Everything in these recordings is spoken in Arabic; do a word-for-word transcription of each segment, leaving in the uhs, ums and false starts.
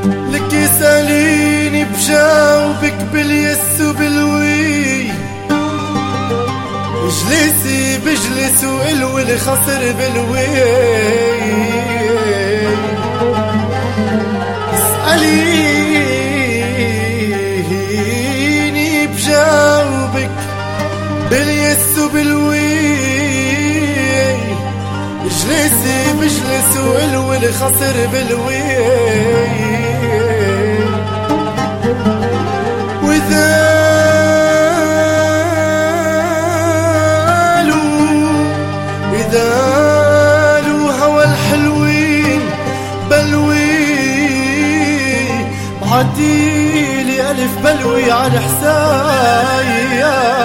لك يسأليني بجاوبك باليس وبالوي، اجلسي بجلس والولي خسر بالوي. اسأليني بجاوبك باليس وبالوي، اجلسي بجلس والولي خسر بالوي. وإذا عديلي ألف بلوي على حساي.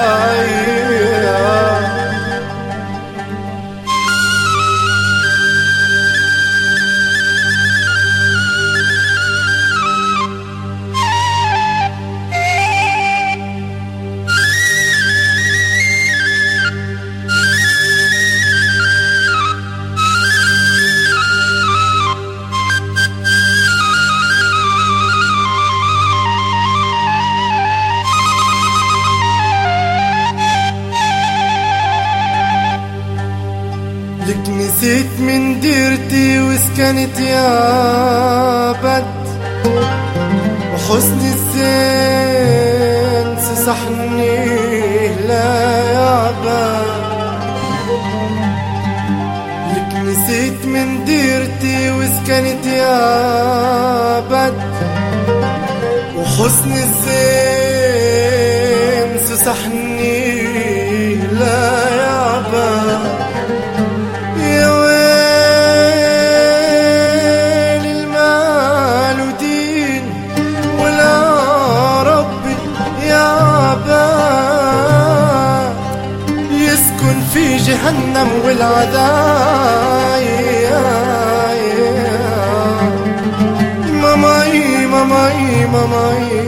لك نسيت من ديرتي وسكنت يا بد، وحسن الزين سسحني لا يعبد. لك نسيت من ديرتي وسكنت يا بد، وحسن الزين سسحني لا يعبد. في جهنم والعذاب. ماماي ماماي ماماي